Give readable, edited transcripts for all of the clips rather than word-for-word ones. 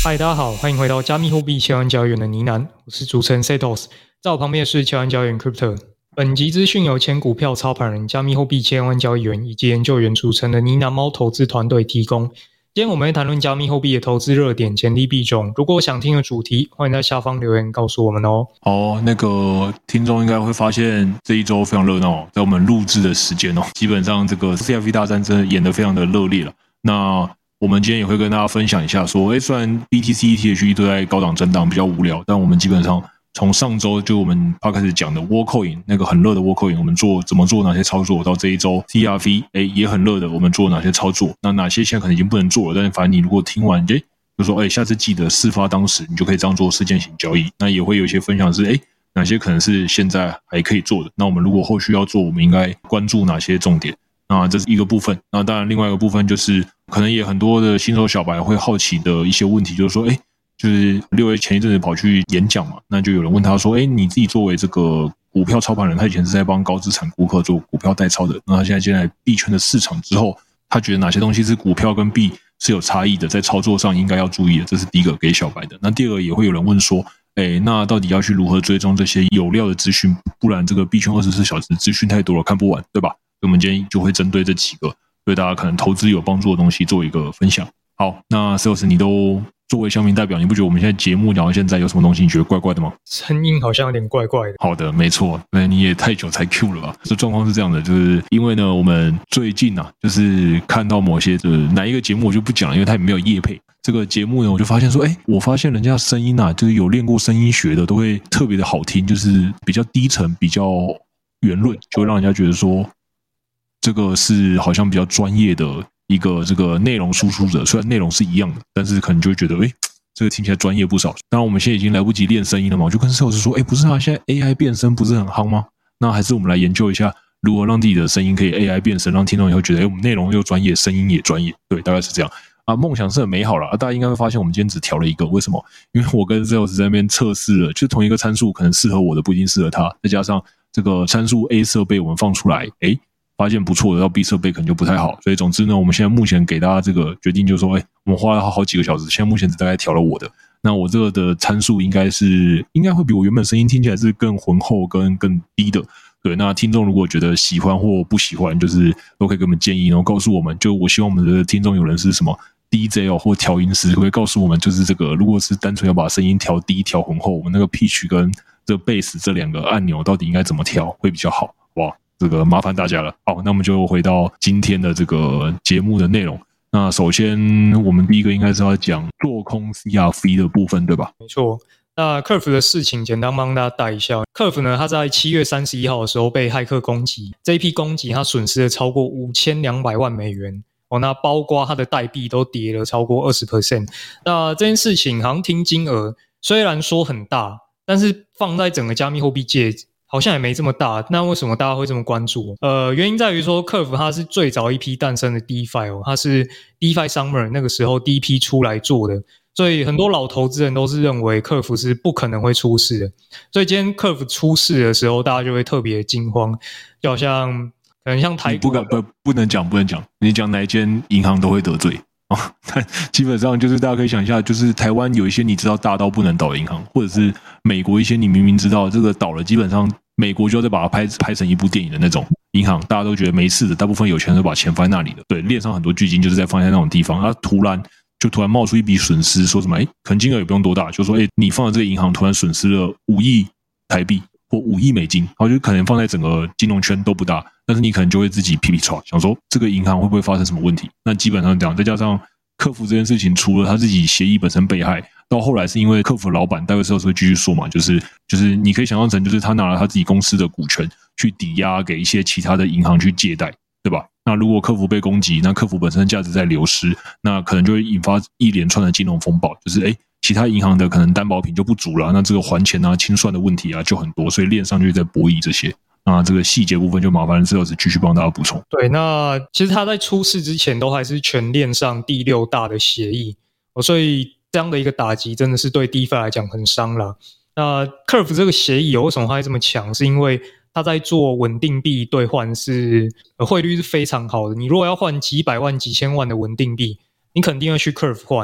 嗨，大家好，欢迎回到加密货币千万交易员的呢喃，我是主持人 Setos， 在我旁边的是千万交易员 Crypto。本集资讯由前股票操盘人、加密货币千万交易员以及研究员组成的呢喃猫投资团队提供。今天我们会谈论加密货币的投资热点、潜力币种。如果想听的主题，欢迎在下方留言告诉我们哦。 好，听众应该会发现这一周非常热闹，在我们录制的时间基本上这个 CFP 大战真的演得非常的热烈了。那我们今天也会跟大家分享一下说，虽然 BTC、ETH 都在高档震荡比较无聊，但我们基本上从上周就我们开始讲的 Worldcoin 那个很热的 Worldcoin， 我们怎么做哪些操作，到这一周 CRV 也很热的，我们做哪些操作，那哪些现在可能已经不能做了，但是反正你如果听完就说下次记得事发当时，你就可以这样做事件型交易。那也会有一些分享是哪些可能是现在还可以做的，那我们如果后续要做，我们应该关注哪些重点。那这是一个部分。那当然另外一个部分就是可能也很多的新手小白会好奇的一些问题，就是说就是6月前一阵子跑去演讲嘛，那就有人问他说你自己作为这个股票操盘人，他以前是在帮高资产顾客做股票代操的，那他现在进来币圈的市场之后，他觉得哪些东西是股票跟币是有差异的，在操作上应该要注意的，这是第一个给小白的。那第二个也会有人问说那到底要去如何追踪这些有料的资讯，不然这个币圈24小时资讯太多了看不完，对吧？所以我们今天就会针对这几个对大家可能投资有帮助的东西做一个分享。好，那 Sales 你都作为乡民代表，你不觉得我们现在节目聊到现在有什么东西你觉得怪怪的吗？ 声音好像有点怪怪的。 好的，没错，你也太久才 Q 了吧？这状况是这样的，就是因为呢，我们最近就是看到某些哪一个节目我就不讲了，因为它也没有业配。这个节目呢，我就发现说，我发现人家声音就是有练过声音学的，都会特别的好听，就是比较低沉、比较圆润，就会让人家觉得说，这个是好像比较专业的一个这个内容输出者。虽然内容是一样的，但是可能就会觉得，这个听起来专业不少。当然，我们现在已经来不及练声音了嘛，我就跟 Sales 说，不是现在 AI 变声不是很夯吗？那还是我们来研究一下，如何让自己的声音可以 AI 变声，让听众以后觉得，我们内容又专业，声音也专业。对，大概是这样。梦想是很美好啦，大家应该会发现我们今天只调了一个，为什么？因为我跟 Sales 在那边测试了，就同一个参数可能适合我的不一定适合他，再加上这个参数 A 设备我们放出来，发现不错的，到 B 设备可能就不太好。所以总之呢，我们现在目前给大家这个决定就是说，我们花了好几个小时，现在目前只大概调了我的。那我这个的参数应该会比我原本声音听起来是更浑厚跟更低的。对，那听众如果觉得喜欢或不喜欢，就是都可以给我们建议，然后告诉我们。就我希望我们的听众有人是什么 DJ 或调音师，会告诉我们，就是这个如果是单纯要把声音调低、调浑厚，我们那个 pitch 跟这个 bass 这两个按钮到底应该怎么调会比较好？哇，这个麻烦大家了。好，那我们就回到今天的这个节目的内容。那首先，我们第一个应该是要讲做空 CRV 的部分，对吧？ 没错。那 Curve 的事情简单帮大家带一下。Curve 呢，他在7月31号的时候被骇客攻击，这一批攻击他损失了超过5200万美元。那包括他的代币都跌了超过 20%。那这件事情好像听金额虽然说很大，但是放在整个加密货币界好像也没这么大。那为什么大家会这么关注？原因在于说 Curve 它是最早一批诞生的 DeFi 它是 DeFi Summer 那个时候第一批出来做的。所以很多老投资人都是认为 Curve 是不可能会出事的，所以今天 Curve 出事的时候，大家就会特别惊慌，就好像可能像台股不能讲，你讲哪一间银行都会得罪但基本上就是大家可以想一下，就是台湾有一些你知道大到不能倒的银行，或者是美国一些你明明知道这个倒了，基本上美国就要再把它拍成一部电影的那种银行，大家都觉得没事的，大部分有钱人都把钱放在那里的。对，链上很多巨金就是在放在那种地方，它突然冒出一笔损失，说什么可能金额也不用多大，就说你放的这个银行突然损失了5亿台币或5亿美金，然后就可能放在整个金融圈都不大，但是你可能就会自己皮皮唰想说这个银行会不会发生什么问题。那基本上这样，再加上客服这件事情，除了他自己协议本身被害，到后来是因为客服老板待会之后会继续说嘛，就是你可以想象成就是他拿了他自己公司的股权去抵押给一些其他的银行去借贷，对吧？那如果客服被攻击，那客服本身的价值在流失，那可能就会引发一连串的金融风暴，就是其他银行的可能担保品就不足了，那这个还钱清算的问题就很多，所以链上就在博弈这些。那这个细节部分就麻烦Sales继续帮大家补充。 对，那其实他在出事之前都还是全链上第6大的协议，所以这样的一个打击真的是对 DeFi 来讲很伤了。那 Curve 这个协议为什么它会这么强？是因为他在做稳定币兑换是汇率是非常好的。你如果要换几百万几千万的稳定币，你肯定要去 Curve 换。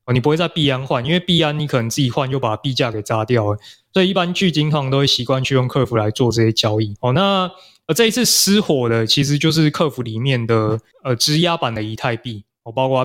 你不会在币安换，因为币安你可能自己换又把币价给砸掉了，所以一般巨金通常都会习惯去用客服来做这些交易。那这一次失火的其实就是客服里面的质押版的以太币，包括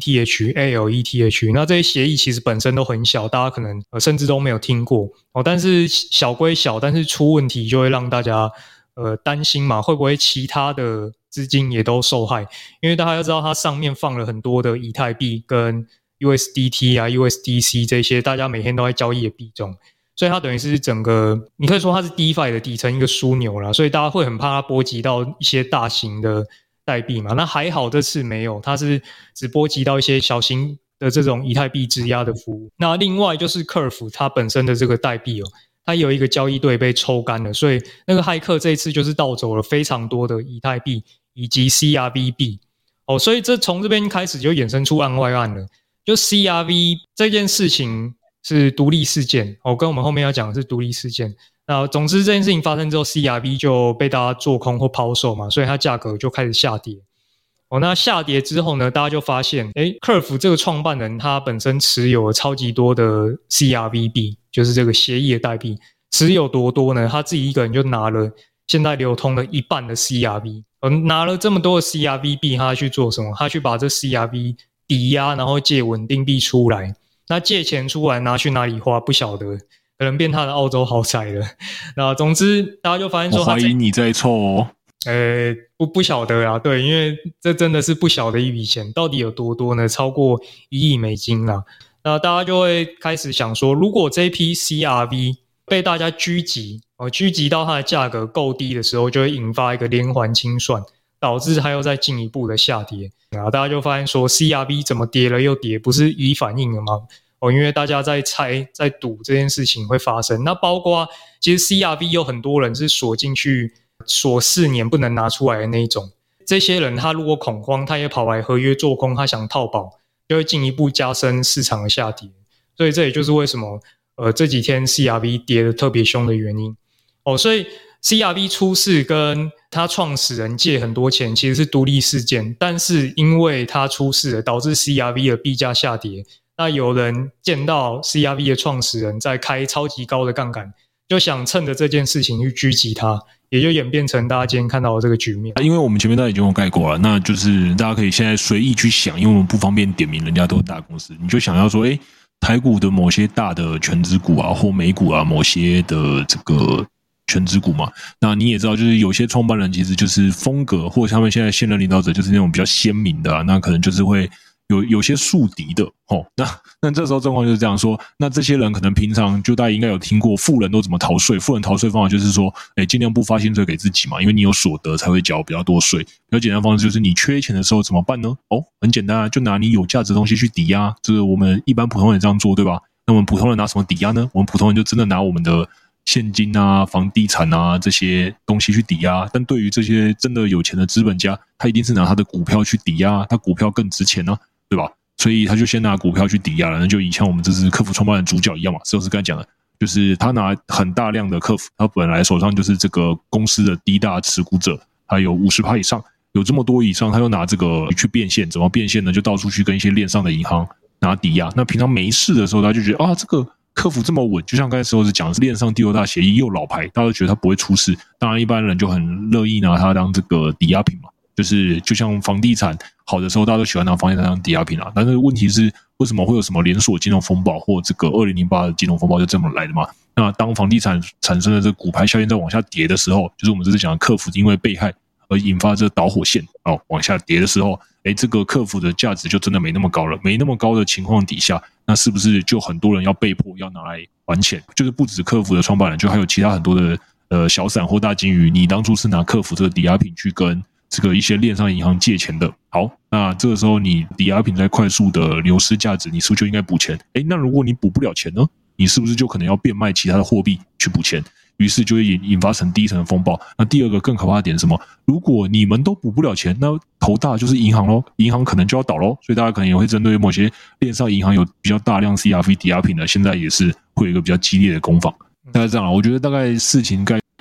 PETH、ALETH， 那这些协议其实本身都很小，大家可能甚至都没有听过但是小归小，但是出问题就会让大家担心嘛，会不会其他的资金也都受害？因为大家要知道它上面放了很多的以太币跟 USDT 啊 USDC 这些大家每天都在交易的币种，所以它等于是整个你可以说它是 DeFi 的底层一个枢纽啦，所以大家会很怕它波及到一些大型的代币嘛。那还好这次没有，它是只波及到一些小型的这种以太币质押的服务。那另外就是 Curve 它本身的这个代币它有一个交易对被抽干了，所以那个骇客这一次就是盗走了非常多的以太币以及 CRV 币所以这从这边开始就衍生出案外案了。就 CRV 这件事情是独立事件跟我们后面要讲的是独立事件。那总之这件事情发生之后 CRV 就被大家做空或抛售嘛，所以它价格就开始下跌那下跌之后呢，大家就发现Curve 这个创办人他本身持有了超级多的 CRV 币，就是这个协议的代币，持有多多呢？他自己一个人就拿了现在流通的一半的 CRV， 拿了这么多的 CRV 币，他去做什么？他去把这 CRV 抵押，然后借稳定币出来。那借钱出来拿去哪里花不晓得，可能变他的澳洲豪宅了。那总之大家就发现说， 我怀疑你在凑不晓得啦，对，因为这真的是不小的一笔钱，到底有多多呢？超过1亿美金啦。那大家就会开始想说，如果这批 CRV 被大家狙击到它的价格够低的时候，就会引发一个连环清算，导致它又再进一步的下跌。大家就发现说 CRV 怎么跌了又跌，不是已反应了吗？因为大家在猜在赌这件事情会发生。那包括其实 CRV 有很多人是锁进去锁4年不能拿出来的那一种，这些人他如果恐慌，他也跑来合约做空，他想套保，就会进一步加深市场的下跌。所以这也就是为什么这几天 CRV 跌得特别凶的原因所以 CRV 出事跟他创始人借很多钱其实是独立事件，但是因为他出事了，导致 CRV 的币价下跌。那有人见到 CRV 的创始人在开超级高的杠杆，就想趁着这件事情去狙击他，也就演变成大家今天看到的这个局面。 因为我们前面大家已经有概括了，那就是大家可以现在随意去想，因为我们不方便点名，人家都是大公司，你就想要说台股的某些大的权值股啊，或美股啊，某些的这个权值股嘛，那你也知道，就是有些创办人其实就是风格，或者他们现在现任领导者就是那种比较鲜明的那可能就是会有些树敌的那这时候状况就是这样说，那这些人可能平常就大家应该有听过富人都怎么逃税，富人逃税方法就是说尽量不发薪水给自己嘛，因为你有所得才会缴比较多税。比较简单的方式就是你缺钱的时候怎么办呢？很简单就拿你有价值的东西去抵押，这个我们一般普通人这样做，对吧？那我们普通人拿什么抵押呢？我们普通人就真的拿我们的现金啊、房地产啊这些东西去抵押，但对于这些真的有钱的资本家，他一定是拿他的股票去抵押，他股票更值钱对吧？所以他就先拿股票去抵押了，那就像我们这次客服创办人主角一样嘛，就是刚才讲的，就是他拿很大量的客服，他本来手上就是这个公司的第一大持股者，还有 50% 以上，有这么多以上，他又拿这个去变现，怎么变现呢？就到处去跟一些链上的银行拿抵押。那平常没事的时候，他就觉得这个客服这么稳，就像刚才时候是讲的是链上第2大协议又老牌，大家都觉得他不会出事。当然一般人就很乐意拿它当这个抵押品嘛。就像房地产好的时候，大家都喜欢拿房地产当抵押品但是问题是，为什么会有什么连锁金融风暴或这个2008的金融风暴就这么来的嘛？那当房地产产生的这个骨牌效应在往下跌的时候，就是我们这次讲的客服因为被害而引发这个导火线往下跌的时候，这个客服的价值就真的没那么高了。没那么高的情况底下，那是不是就很多人要被迫要拿来还钱？就是不止客服的创办人，就还有其他很多的小散或大金鱼，你当初是拿客服这个抵押品去跟这个一些链上银行借钱的。好，那这个时候你抵押品在快速的流失价值，你是不是就应该补钱？那如果你补不了钱呢？你是不是就可能要变卖其他的货币去补钱？于是就会引发成第一层的风暴。那第二个更可怕的点是什么？如果你们都补不了钱，那头大就是银行咯，银行可能就要倒咯。所以大家可能也会针对某些链上银行有比较大量 CRV 抵押品的，现在也是会有一个比较激烈的攻防。大概这样啦，我觉得大概事情概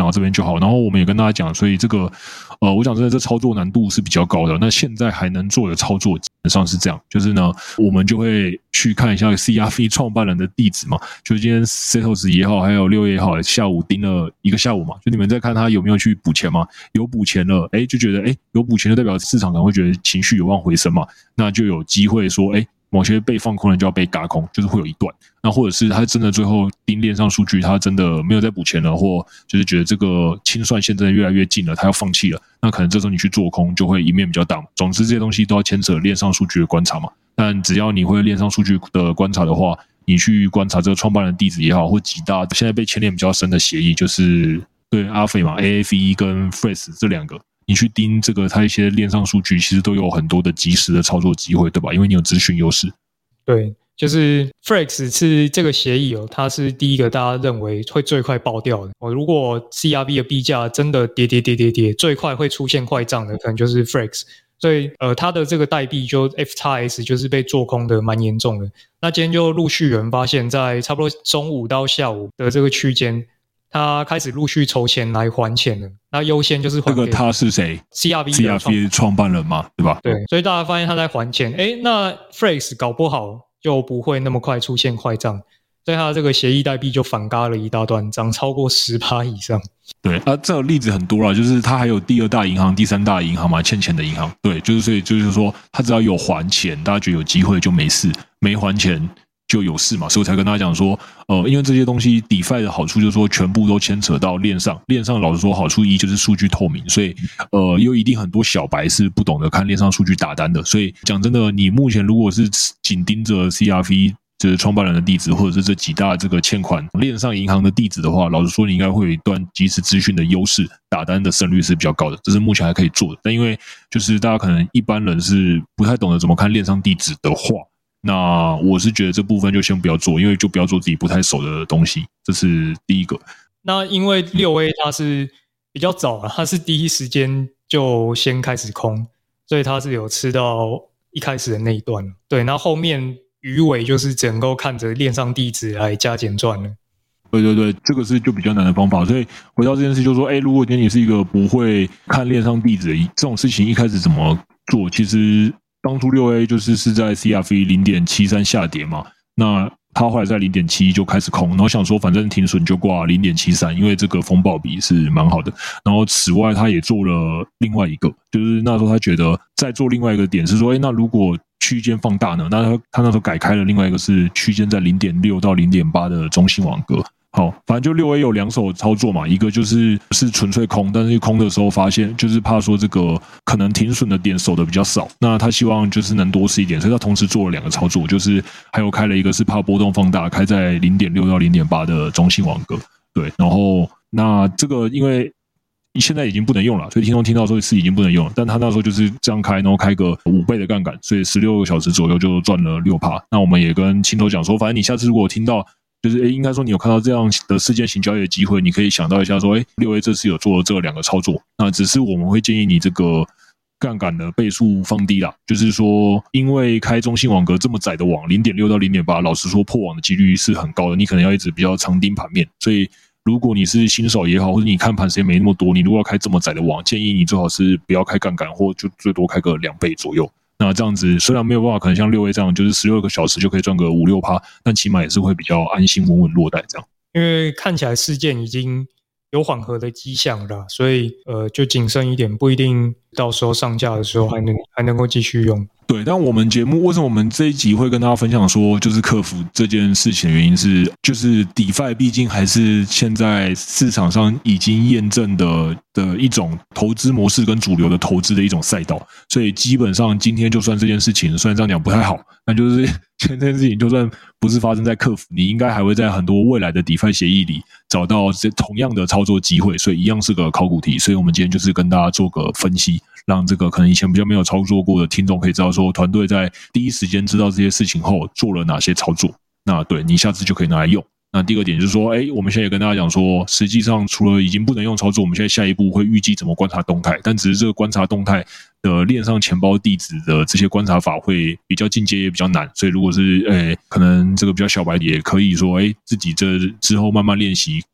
然后这边就好。然后我们也跟大家讲，所以这个我讲真的，这操作难度是比较高的。那现在还能做的操作基本上是这样，就是呢，我们就会去看一下 CRV 创办人的地址嘛，就今天 Setos 也好，还有6月也好，下午盯了一个下午嘛，就你们在看他有没有去补钱嘛，有补钱了，就觉得有补钱就代表市场可能会觉得情绪有望回升嘛，那就有机会说某些被放空的就要被嘎空，就是会有一段。那或者是他真的最后盯链上数据，他真的没有再补钱了，或就是觉得这个清算线真的越来越近了，他要放弃了，那可能这时候你去做空就会赢面比较大。总之这些东西都要牵扯链上数据的观察嘛。但只要你会链上数据的观察的话，你去观察这个创办人地址也好，或几大现在被牵连比较深的协议，就是对阿斐嘛 ，AFE 跟 Fresh 这两个。你去盯这个，它一些链上数据其实都有很多的即时的操作机会，对吧？因为你有资讯优势。 对，就是 Frex 是这个协议它是第一个大家认为会最快爆掉的。如果 CRV 的币价真的跌，最快会出现坏账的，可能就是 Frex。所以它的这个代币就 FXS 就是被做空的蛮严重的。那今天就陆续有人发现，在差不多中午到下午的这个区间，他开始陆续筹钱来还钱了。那优先就是还给这个他是谁 ？CRV 创办人嘛，对吧？ 对，所以大家发现他在还钱，那 Frex 搞不好就不会那么快出现坏账，所以他的这个协议代币就反嘎了一大段，涨超过 10% 以上。 对啊，这个例子很多啦，就是他还有第2大银行、第3大银行嘛，欠钱的银行。对，就是所以就是说，他只要有还钱，大家觉得有机会就没事；没还钱就有事嘛。所以我才跟大家讲说，因为这些东西 DeFi 的好处就是说，全部都牵扯到链上。链上老实说，好处一就是数据透明，所以有一定很多小白是不懂得看链上数据打单的。所以讲真的，你目前如果是紧盯着 CRV。就是创办人的地址，或者是这几大这个欠款链上银行的地址的话，老实说，你应该会有一段即时资讯的优势，打单的胜率是比较高的，这是目前还可以做的。但因为就是大家可能一般人是不太懂得怎么看链上地址的话，那我是觉得这部分就先不要做，因为就不要做自己不太熟的东西，这是第一个。 那因为6A 它是比较早了，它是第一时间就先开始空，所以它是有吃到一开始的那一段。对，那后面鱼尾就是只能够看着链上地址来加减赚了。 对，这个是就比较难的方法。所以回到这件事，就是说，如果今天你是一个不会看链上地址的这种事情，一开始怎么做？其实当初6A 是在 CRV 0.73 下跌嘛，那他后来在 0.71 就开始空，然后想说反正停损就挂 0.73， 因为这个风暴比是蛮好的。然后此外他也做了另外一个，就是那时候他觉得再做另外一个点是说，那如果区间放大呢？那他那时候改开了另外一个是区间在 0.6 到 0.8 的中性网格。好，反正就6A 有2手操作嘛，一个就是纯粹空，但是空的时候发现就是怕说这个可能停损的点守的比较少，那他希望就是能多吃一点，所以他同时做了2个操作，就是还有开了一个是怕波动放大，开在 0.6 到 0.8 的中性网格。对，然后那这个因为现在已经不能用了，所以听众听到说是已经不能用了，但他那时候就是这样开，然后开个5倍的杠杆，所以16个小时左右就赚了 6%。那我们也跟青头讲说，反正你下次如果听到就是应该说你有看到这样的事件型交易的机会，你可以想到一下说6A 这次有做了这2个操作，那只是我们会建议你这个杠杆的倍数放低啦，就是说因为开中性网格这么窄的网 0.6 到 0.8 老实说破网的几率是很高的，你可能要一直比较长盯盘面，所以如果你是新手也好，或者你看盘时间没那么多，你如果要开这么窄的网，建议你最好是不要开杠杆，或就最多开个2倍左右。那这样子虽然没有办法可能像6A 这样就是16个小时就可以赚个 5-6%， 但起码也是会比较安心稳稳落袋这样。 因为看起来事件已经有缓和的迹象了，所以就谨慎一点，不一定到时候上架的时候还能够继续用。 对，但我们节目为什么我们这一集会跟大家分享说就是克服这件事情的原因是，就是 DeFi 毕竟还是现在市场上已经验证的一种投资模式跟主流的投资的一种赛道，所以基本上今天就算这件事情虽然这样讲不太好，但就是这件事情就算不是发生在克服，你应该还会在很多未来的 DeFi 协议里找到同样的操作机会，所以一样是个考古题。所以我们今天就是跟大家做个分析，让这个可能以前比较没有操作过的听众可以知道说团队在第一时间知道这些事情后做了哪些操作，那对你下次就可以拿来用。那第二个点就是说，我们现在也跟大家讲说，实际上除了已经不能用操作，我们现在下一步会预计怎么观察动态，但只是这个观察动态的链上钱包地址的这些观察法会比较进阶也比较难，所以如果是可能这个比较小白也可以说自己这之后慢慢练习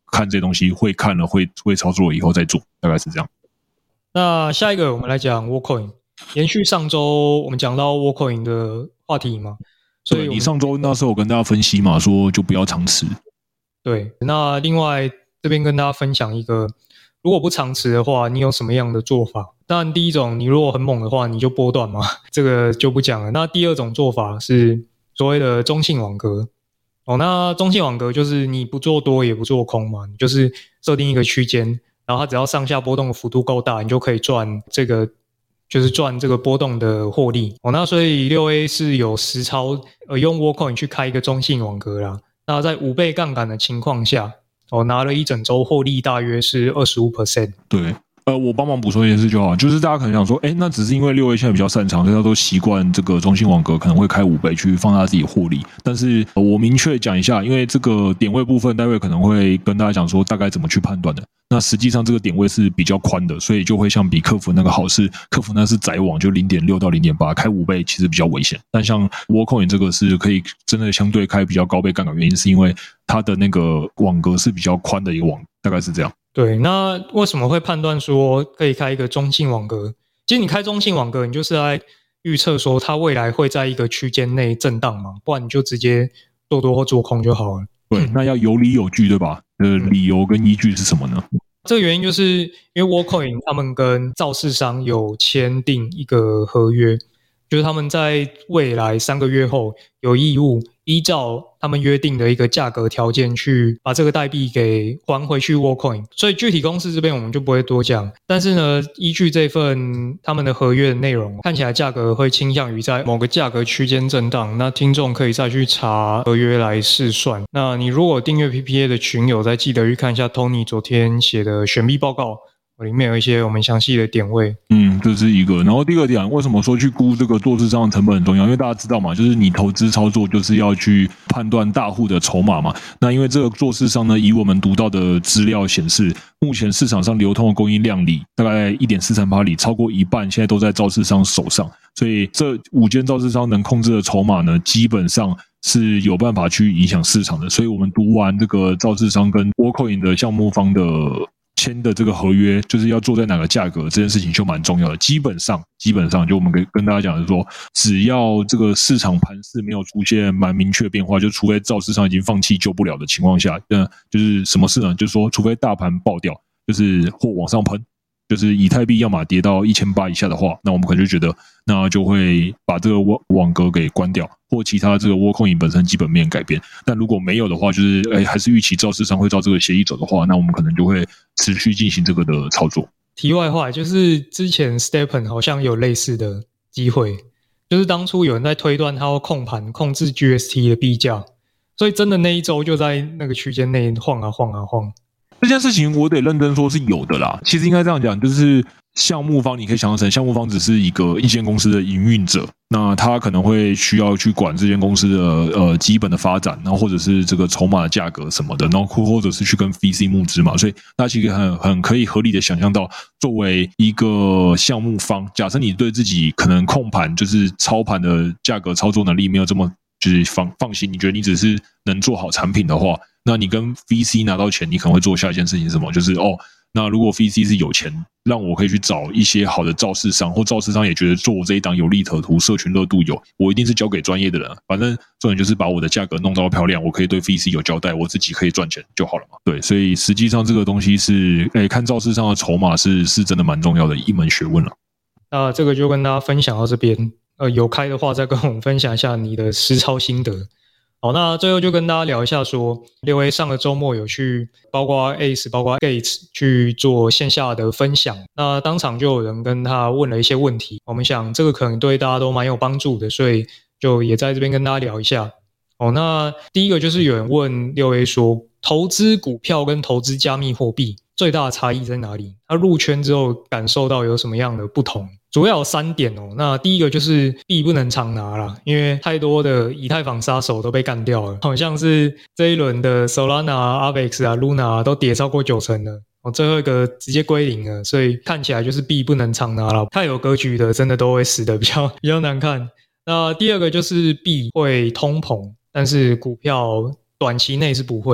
看这些东西，会看了会操作以后再做，大概是这样。 那下一个我们来讲 Worldcoin， 延续上周我们讲到 Worldcoin 的话题嘛，所以对，你上周那时候有跟大家分析嘛，说就不要长持。 对，那另外这边跟大家分享一个，如果不长持的话，你有什么样的做法？当然，第一种，你如果很猛的话，你就波段嘛，这个就不讲了。那第二种做法是所谓的中性网格。那中性网格就是你不做多也不做空嘛，你就是设定一个区间，然后它只要上下波动的幅度够大，你就可以赚这个波动的获利。那所以 6A 是有实操用 Worldcoin 去开一个中性网格啦。那在5倍杠杆的情况下，拿了一整周获利大约是 25%。 对。我帮忙补充一件事就好，就是大家可能想说，那只是因为6A 现在比较擅长，所以他都习惯这个中性网格可能会开5倍去放大自己获利。但是我明确讲一下，因为这个点位部分，待会可能会跟大家讲说大概怎么去判断的。那实际上这个点位是比较宽的，所以就会像比客服那个好是，客服那是窄网，就 0.6 到 0.8， 开5倍其实比较危险。但像 Worldcoin 这个是可以真的相对开比较高倍杠杆，原因是因为它的那个网格是比较宽的一个网，大概是这样。 对，那为什么会判断说可以开一个中性网格？其实你开中性网格，你就是在预测说它未来会在一个区间内震荡嘛，不然你就直接做多或做空就好了。 对，那要有理有据，对吧？理由跟依据是什么呢？ 这个原因就是因为 Worldcoin 他们跟造市商有签订一个合约，就是他们在未来3个月后有义务依照他们约定的一个价格条件去把这个代币给还回去 Worldcoin， 所以具体公司这边我们就不会多讲。但是呢，依据这份他们的合约的内容，看起来价格会倾向于在某个价格区间震荡。那听众可以再去查合约来试算。那你如果订阅 PPA 的群友，再记得去看一下 Tony 昨天写的选币报告。里面有一些我们详细的点位， 这是一个。然后第二点，为什么说去估这个做市商的成本很重要？因为大家知道嘛，就是你投资操作就是要去判断大户的筹码嘛。那因为这个做市商呢，以我们读到的资料显示，目前市场上流通的供应量里，大概 1.438 里，超过一半现在都在造市商手上。所以这5间造市商能控制的筹码呢，基本上是有办法去影响市场的。所以我们读完这个造市商跟 Worldcoin 的项目方的签的这个合约，就是要做在哪个价格，这件事情就蛮重要的。基本上就我们跟大家讲的是说，只要这个市场盘势没有出现蛮明确的变化，就除非造市商已经放弃救不了的情况下，就是什么事呢？就是说，除非大盘爆掉，就是或往上喷，就是以太币要么跌到1800以下的话，那我们可能就觉得那就会把这个网格给关掉，或其他这个 Worldcoin 本身基本面改变。但如果没有的话，就是还是预期造市商会照这个协议走的话，那我们可能就会持续进行这个的操作。 题外话，就是之前 Stepen 好像有类似的机会，就是当初有人在推断他要控盘控制 GST 的币价，所以真的那一周就在那个区间内晃啊晃啊晃。 这件事情我得认真说是有的啦。其实应该这样讲，就是项目方你可以想象成项目方只是一间公司的营运者，那他可能会需要去管这间公司的基本的发展，然后或者是这个筹码的价格什么的，然后或者是去跟 VC 募资嘛。所以大家其实很可以合理的想象到，作为一个项目方，假设你对自己可能控盘就是操盘的价格操作能力没有这么就是放心，你觉得你只是能做好产品的话，那你跟 VC 拿到钱，你可能会做下一件事情是什么？就是那如果 VC 是有钱，让我可以去找一些好的造市商，或造市商也觉得做我这一档有利可图，社群热度有，我一定是交给专业的人。反正重点就是把我的价格弄到漂亮，我可以对 VC 有交代，我自己可以赚钱就好了嘛。对，所以实际上这个东西是，看造市商的筹码是真的蛮重要的一门学问了。 那这个就跟大家分享到这边，有开的话再跟我们分享一下你的实操心得。好，那最后就跟大家聊一下说，6A 上个周末有去包括 Ace 包括 Gates 去做线下的分享，那当场就有人跟他问了一些问题，我们想这个可能对大家都蛮有帮助的，所以就也在这边跟大家聊一下。那第一个就是有人问 6A 说，投资股票跟投资加密货币最大的差异在哪里？他入圈之后感受到有什么样的不同？主要有3点那第一个就是币不能常拿啦，因为太多的以太坊杀手都被干掉了，好像是这一轮的 Solana、Avex、Luna 都跌超过90%了，最后一个直接归零了，所以看起来就是币不能常拿了，太有格局的真的都会死的比较难看。那第二个就是币会通膨，但是股票短期内是不会的。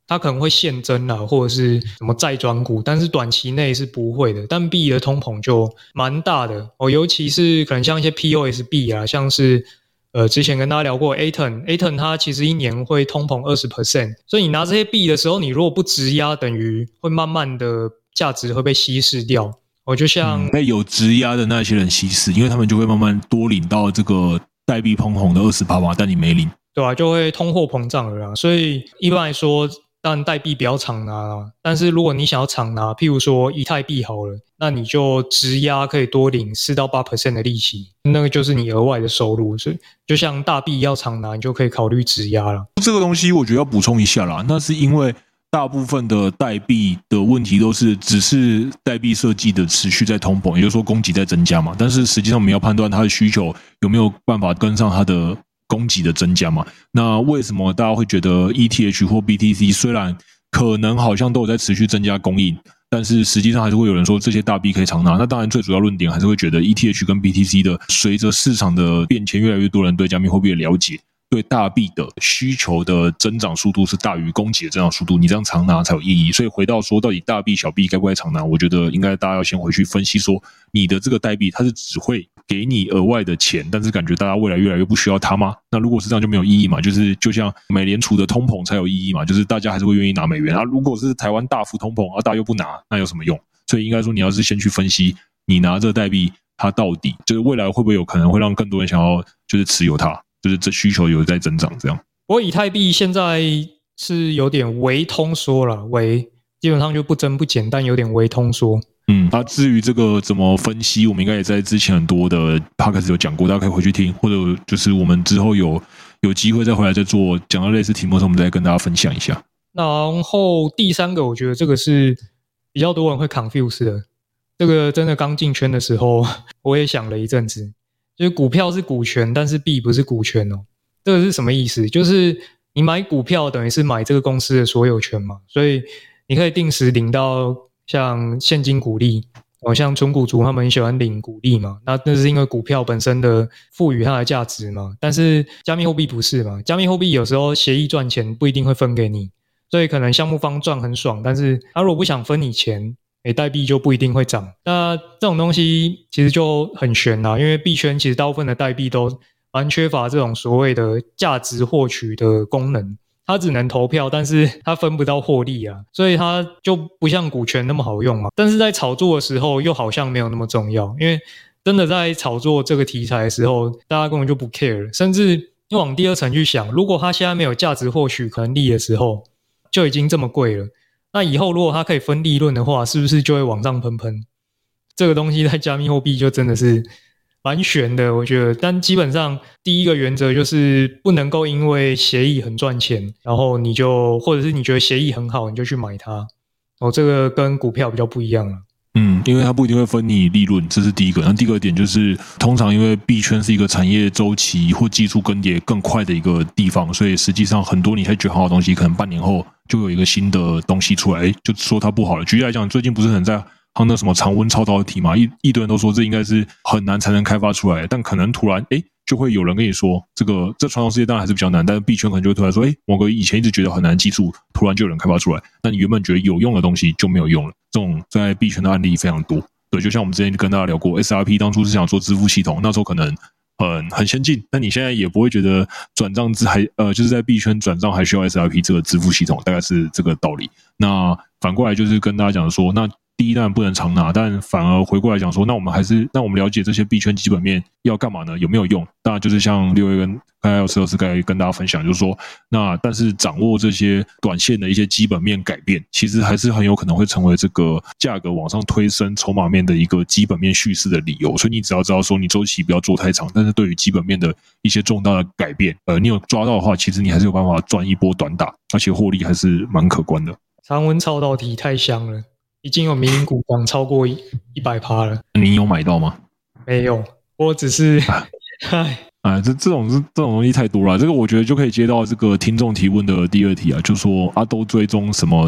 它可能会现增啦，或者是什么债转股，但是短期内是不会的。但币的通膨就蛮大的尤其是可能像一些 POS 币啊，像是之前跟大家聊过 Aton 它其实一年会通膨 20%， 所以你拿这些币的时候，你如果不质押，等于会慢慢的价值会被稀释掉。就像被有质押的那些人稀释，因为他们就会慢慢多领到这个代币通膨的20%嘛，但你没领， 对啊，就会通货膨胀了啦。所以一般来说，当然代币不要常拿啦，但是如果你想要常拿，譬如说以太币好了，那你就质押可以多领4到8% 的利息，那个就是你额外的收入。所以就像大币要常拿，你就可以考虑质押了。 这个东西我觉得要补充一下啦，那是因为大部分的代币的问题都是只是代币设计的持续在通膨，也就是说供给在增加嘛，但是实际上我们要判断它的需求有没有办法跟上它的供给的增加嘛。那为什么大家会觉得 ETH 或 BTC 虽然可能好像都有在持续增加供应，但是实际上还是会有人说这些大币可以常拿。那当然最主要论点还是会觉得 ETH 跟 BTC 的随着市场的变迁，越来越多人对加密货币的了解，对大币的需求的增长速度是大于供给的增长速度，你这样常拿才有意义。所以回到说到底大币小币该不该常拿，我觉得应该大家要先回去分析说，你的这个代币它是只会给你额外的钱，但是感觉大家未来越来越不需要它吗？那如果是这样就没有意义嘛，就像美联储的通膨才有意义嘛，就是大家还是会愿意拿美元啊。如果是台湾大幅通膨大家又不拿，那有什么用？所以应该说你要是先去分析你拿这个代币它到底就是未来会不会有可能会让更多人想要就是持有它，就是这需求有在增长这样。 不过以太币现在是有点微通缩了，基本上就不增不减，但有点微通缩。 至于这个怎么分析，我们应该也在之前很多的 podcast 有讲过，大家可以回去听，或者就是我们之后有机会再回来再做，讲到类似题目的时候，我们再跟大家分享一下。 然后第三个，我觉得这个是比较多人会 confuse 的。这个真的刚进圈的时候，我也想了一阵子，就是股票是股权，但是币不是股权哦。这个是什么意思？就是你买股票等于是买这个公司的所有权嘛，所以你可以定时领到像现金股利，像纯股族他们很喜欢领股利嘛，那是因为股票本身的赋予它的价值嘛。但是加密货币不是嘛，加密货币有时候协议赚钱不一定会分给你，所以可能项目方赚很爽，但是他如果不想分你钱，代币就不一定会涨。那这种东西其实就很悬啦，因为币圈其实大部分的代币都蛮缺乏这种所谓的价值获取的功能，它只能投票，但是它分不到获利啊，所以它就不像股权那么好用嘛。但是在炒作的时候又好像没有那么重要，因为真的在炒作这个题材的时候，大家根本就不 care， 甚至往第二层去想，如果它现在没有价值获取能力的时候，就已经这么贵了，那以后如果它可以分利润的话，是不是就会往上喷喷？这个东西在加密货币就真的是蛮悬的，我觉得。但基本上第一个原则就是不能够因为协议很赚钱，然后你就或者是你觉得协议很好，你就去买它。这个跟股票比较不一样了。 因为它不一定会分你利润，这是第一个。那第二个点就是，通常因为币圈是一个产业周期或技术更迭更快的一个地方，所以实际上很多你才觉得好的东西，可能半年后就有一个新的东西出来，就说它不好了。举例来讲，最近不是很在夯那什么常温超导体嘛，一堆人都说这应该是很难才能开发出来，但可能突然就会有人跟你说，这传统世界当然还是比较难，但是币圈可能就会突然说，某个以前一直觉得很难的技术，突然就有人开发出来，那你原本觉得有用的东西就没有用了。这种在币圈的案例非常多。对，就像我们之前跟大家聊过 ，SRP 当初是想做支付系统，那时候可能很先进，但你现在也不会觉得转账就是在币圈转账还需要 SRP 这个支付系统，大概是这个道理。那反过来就是跟大家讲说，那第一当然不能常拿，但反而回过来讲说，那我们了解这些币圈基本面要干嘛呢？有没有用？当然就是像6月跟刚才有石老师该跟大家分享，就是说，那但是掌握这些短线的一些基本面改变，其实还是很有可能会成为这个价格往上推升筹码面的一个基本面叙事的理由。所以你只要知道说，你周期不要做太长，但是对于基本面的一些重大的改变，你有抓到的话，其实你还是有办法赚一波短打，而且获利还是蛮可观的。 常温超导体太香了。已经有民营股涨超过100% 了。 你有买到吗？ 没有，我只是这种东西太多了。这个我觉得就可以接到这个听众提问的第二题啊，就说都追踪什么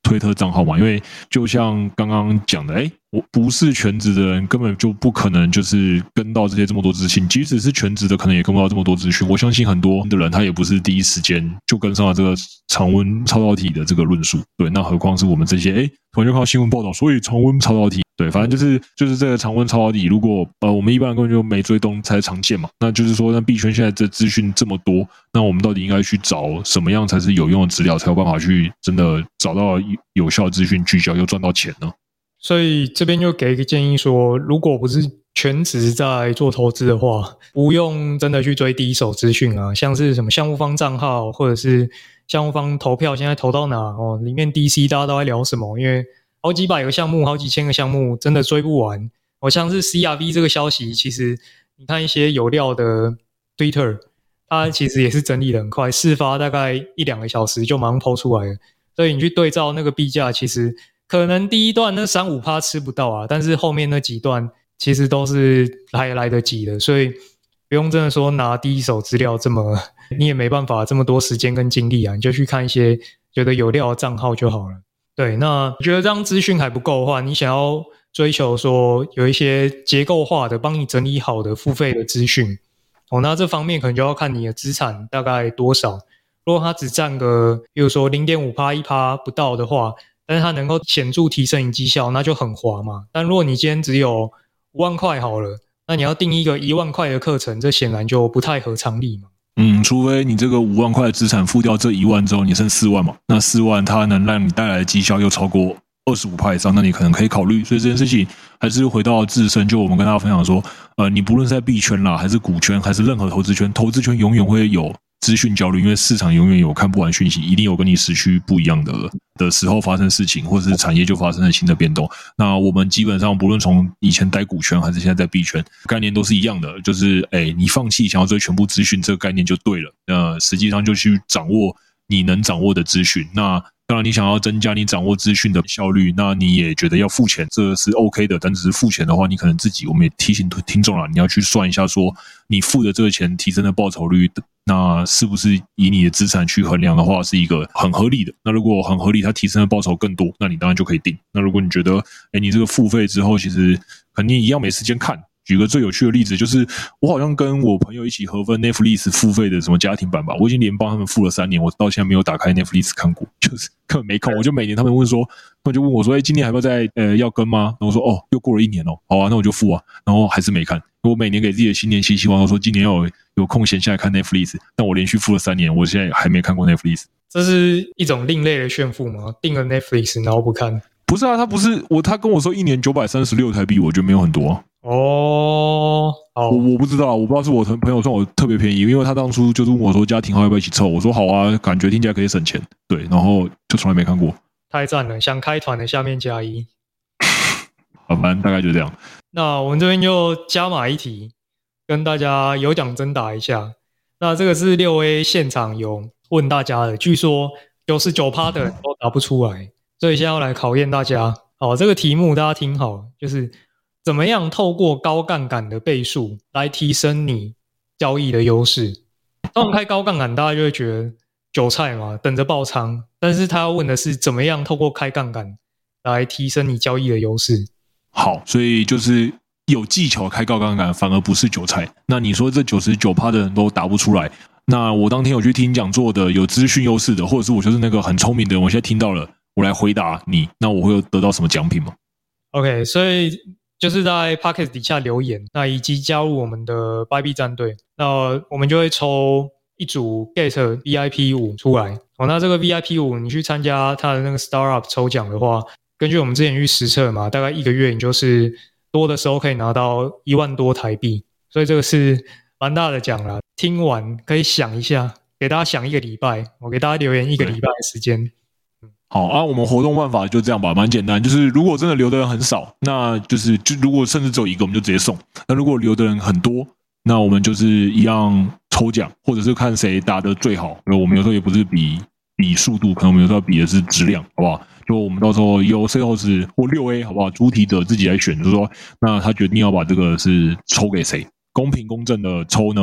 推特账号嘛，因为就像刚刚讲的，我不是全职的人，根本就不可能就是跟到这么多资讯，即使是全职的，可能也跟不到这么多资讯。我相信很多的人他也不是第一时间就跟上了这个常温超导体的这个论述，对，那何况是我们这些突然就看到新闻报道，所以常温超导体。对，反正就是这个常温超导体，如果我们一般人根本就没追踪才常见嘛，那就是说，那币圈现在这资讯这么多，那我们到底应该去找什么样才是有用的资料，才有办法去真的找到有效的资讯聚焦又赚到钱呢？ 所以这边就给一个建议说，如果不是全职在做投资的话，不用真的去追第一手资讯啊，像是什么项目方账号或者是项目方投票现在投到哪里面 DC 大家都在聊什么，因为好几百个项目好几千个项目真的追不完。像是 CRV 这个消息，其实你看一些有料的 Twitter 它其实也是整理得很快，事发大概1-2个小时就马上 po 出来了，所以你去对照那个币价，其实可能第一段那 3-5% 吃不到啊，但是后面那几段其实都是还来得及的，所以不用真的说拿第一手资料这么，你也没办法这么多时间跟精力啊，你就去看一些觉得有料的账号就好了。对，那觉得这样资讯还不够的话，你想要追求说有一些结构化的帮你整理好的付费的资讯，那这方面可能就要看你的资产大概多少。如果它只占个比如说 0.5%、1% 不到的话，但是它能够显著提升你绩效，那就很划嘛。但如果你今天只有5万块好了，那你要定一个1万块的课程，这显然就不太合常理嘛。 除非你这个5万块的资产付掉这1万之后，你剩4万嘛，那4万它能让你带来的绩效又超过25%以上，那你可能可以考虑。所以这件事情还是回到自身，就我们跟大家分享说，你不论是在币圈啦，还是股圈，还是任何投资圈，投资圈永远会有资讯焦虑，因为市场永远有看不完讯息，一定有跟你时区不一样的时候发生事情，或者是产业就发生了新的变动。那我们基本上不论从以前待股圈还是现在在币圈，概念都是一样的，就是你放弃想要追全部资讯这个概念就对了。实际上就去掌握你能掌握的资讯。那当然你想要增加你掌握资讯的效率，那你也觉得要付钱，这是 OK 的。但只是付钱的话，你可能我们也提醒听众啦，你要去算一下说你付的这个钱提升的报酬率，那是不是以你的资产去衡量的话是一个很合理的。那如果很合理，它提升的报酬更多，那你当然就可以定。那如果你觉得你这个付费之后其实肯定一样没时间看，举个最有趣的例子，就是我好像跟我朋友一起合分 Netflix 付费的什么家庭版吧，我已经连帮他们付了3年，我到现在没有打开 Netflix 看过，就是根本没空。我就每年他们就问我说今年还要再要跟吗？然后我说又过了1年好啊，那我就付啊，然后还是没看。我每年给自己的新年新希望，我说今年要有空闲下来看 Netflix， 但我连续付了3年，我现在还没看过 Netflix。 这是一种另类的炫富吗？订了 Netflix 然后不看？ 不是啊，他跟我说1年936台币，我觉得没有很多啊。我不知道，我不知道是我朋友算我特别便宜，因为他当初就是问我说家庭号要不要一起凑，我说好啊，感觉听起来可以省钱，对，然后就从来没看过。 太赞了，想开团的下面加1。 反正大概就这样。 那我们这边就加码一题，跟大家有奖征答一下。那这个是6A 现场有问大家的，据说99%的人都答不出来，所以现在要来考验大家。好，这个题目大家听好，就是怎么样透过高杠杆的倍数来提升你交易的优势。当然开高杠杆大家就会觉得韭菜嘛，等着爆仓，但是他要问的是怎么样透过开杠杆来提升你交易的优势。 好，所以就是有技巧开高杠杆反而不是韭菜。那你说这99%的人都答不出来，那我当天有去听讲座的有资讯优势的，或者是我就是那个很聪明的人，我现在听到了，我来回答你，那我会有得到什么奖品吗？ OK， 所以就是在 Podcast 底下留言，那以及加入我们的 Bybit 战队，那我们就会抽一组 Gate VIP 5出来。那这个 VIP 5你去参加他的那个 Startup 抽奖的话，根据我们之前去实测嘛，大概1个月你就是多的时候可以拿到1万多台币，所以这个是蛮大的奖啦。听完可以想一下，给大家想1个礼拜，我给大家留言1个礼拜的时间。 好啊，我们活动办法就这样吧，蛮简单，就是如果真的留的人很少，那就如果甚至只有1个，我们就直接送。那如果留的人很多，那我们就是一样抽奖，或者是看谁答得最好。我们有时候也不是比速度，可能我们有时候比的是质量，好不好？就我们到时候由 CEOs 或6A 好不好？主题者自己来选，就是说，那他决定要把这个是抽给谁，公平公正的抽呢？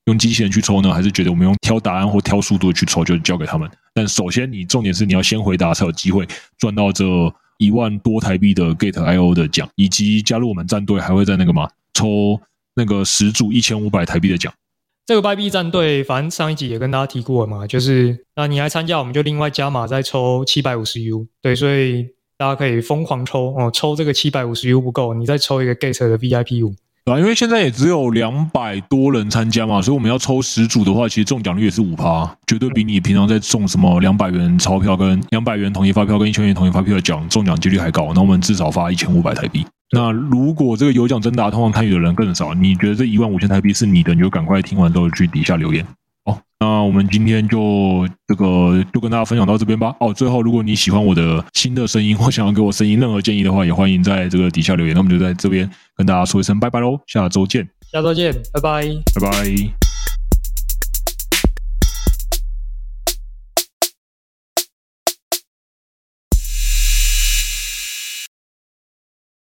用机器人去抽呢，还是觉得我们用挑答案或挑速度去抽，就交给他们。但首先你重点是你要先回答才有机会赚到这1万多台币的 Gate.io 的奖，以及加入我们战队还会在那个抽那个10组1500台币的奖。 这个拜币战队，反正上一集也跟大家提过了嘛，就是那你来参加，我们就另外加码再抽750U，对，所以大家可以疯狂抽哦，抽这个750U不够，你再抽一个 Gate 的 VIP 5。 对啊，因为现在也只有200多人参加嘛，所以我们要抽10组的话，其实中奖率也是 5%， 绝对比你平常在中什么200元钞票跟200元统一发票跟1000元统一发票的中奖几率还高。那我们至少发1500台币。那如果这个有奖征答通常参与的人更少，你觉得这15000台币是你的，你就赶快听完之后去底下留言。好，那我们今天就跟大家分享到这边吧。哦，最后如果你喜欢我的新的声音或想要给我声音任何建议的话，也欢迎在这个底下留言。那我们就在这边跟大家说一声拜拜喽，下周见， 拜拜。 拜拜。